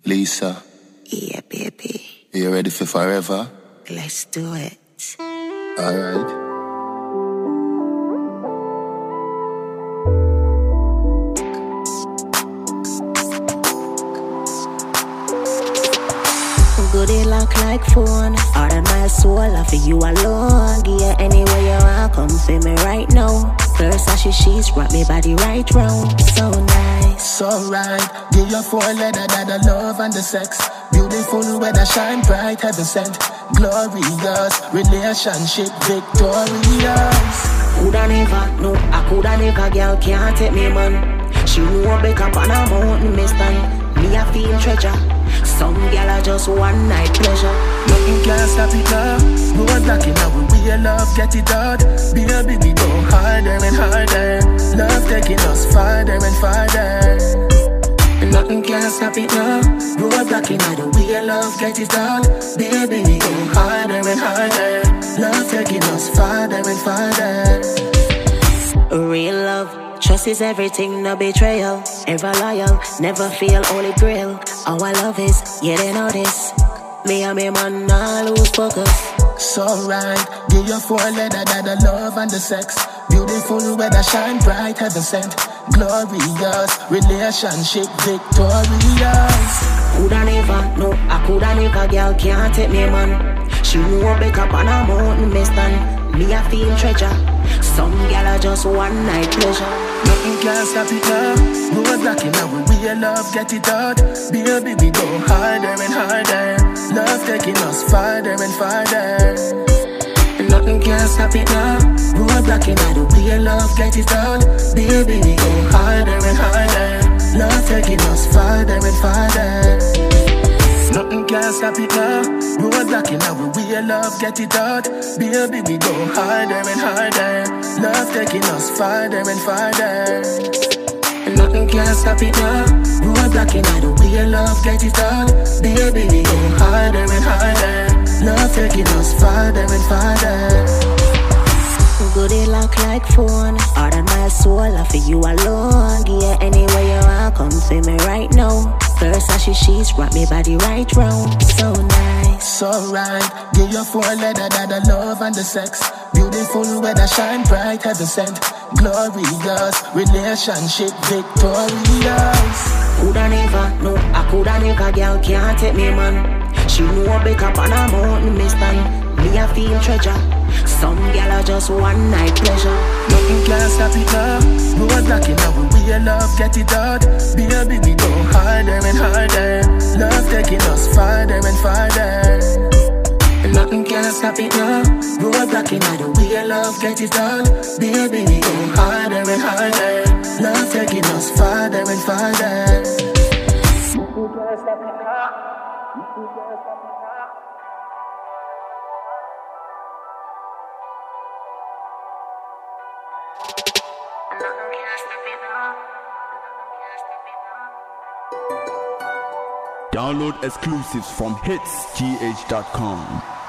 Lisa. Yeah, baby. You ready for forever? Let's do it. Alright. Goody lock like phone. All of my soul, I for you alone. Yeah, anywhere you are, come see me right now. Versace sheets, wrap me body right round. So nice. So right. Give your four leather that the love and the sex. Beautiful weather, shine bright, heaven sent. Glorious, relationship victorious. Coulda never, no, I coulda never. Girl can't take me, man. She know back up on a mountain, me stand. Me a feel treasure. Some girl are just one night pleasure. Nothing can stop it now. Roadblock in our way, love get it out. Baby, we go harder and harder. Love taking us farther and farther. Nothing can stop it now. Roadblock in our way, love get it out. Baby, we go harder and harder. Love taking us farther and farther. Real love. Trust is everything, no betrayal. Ever loyal, never feel holy grail. All I love is, yeah, they know this. Me and me man, nah lose focus. So right, give your four leather that the love and the sex. Beautiful weather, shine bright, heaven sent. Glorious, relationship victorious. Coulda never, no, I coulda never. Girl can't take me, man. She know back up on a mountain, me stand. Me a feel treasure. Some gal are just one night pleasure. Nothing can stop it now. Roadblock in our way, love get it out. Baby, we go harder and harder. Love taking us farther and farther. Nothing can stop it now. Roadblock in our way, love get it out. Baby, we go harder and harder. Love taking us farther and farther. Nothing can stop it now. Roadblock in our way, love get it out. Baby, we go harder and harder. Love taking us farther and farther. Nothing can stop it now. Roadblock in our way, love get it out. Baby, we go harder and harder. Love taking us farther and farther. Goody lock like phone. All of my soul, I for you alone. Yeah, anywhere you are, come see me right now. Versace sheets, wrap me body right round. So nice. So right. Give your four leather that the love and the sex. Beautiful weather, shine bright, heaven sent. Glorious, relationship victorious. Coulda never, no, I coulda never. Girl can't take me, man. She know back up on a mountain, me stand. Me a feel treasure. Some gal are just one night pleasure. Nothing can stop it now. Roadblock in our way, love get it out. Baby, we go harder and harder. Love taking us farther and farther. Nothing can stop it now. Roadblock in our way, love get it out. Baby, we go harder and harder. Love taking us farther and farther. Nothing can stop it now. Nothing can stop it now. Download exclusives from hitsgh.com.